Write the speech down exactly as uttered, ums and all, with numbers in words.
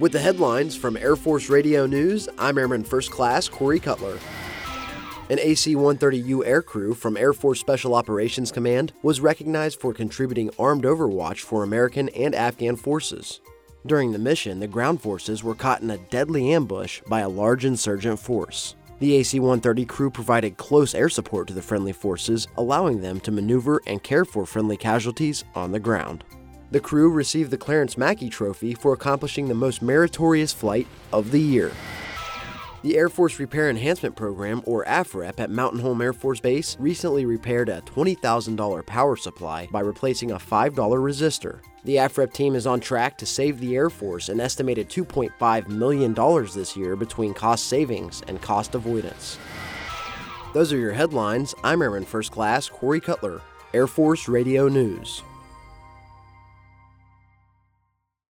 With the headlines from Air Force Radio News, I'm Airman First Class Corey Cutler. An A C one thirty U aircrew from Air Force Special Operations Command was recognized for contributing armed overwatch for American and Afghan forces. During the mission, the ground forces were caught in a deadly ambush by a large insurgent force. The A C one thirty crew provided close air support to the friendly forces, allowing them to maneuver and care for friendly casualties on the ground. The crew received the Clarence Mackey Trophy for accomplishing the most meritorious flight of the year. The Air Force Repair Enhancement Program, or A F R E P, at Mountain Home Air Force Base recently repaired a twenty thousand dollars power supply by replacing a five dollar resistor. The A F R E P team is on track to save the Air Force an estimated two point five million dollars this year between cost savings and cost avoidance. Those are your headlines. I'm Airman First Class Corey Cutler, Air Force Radio News.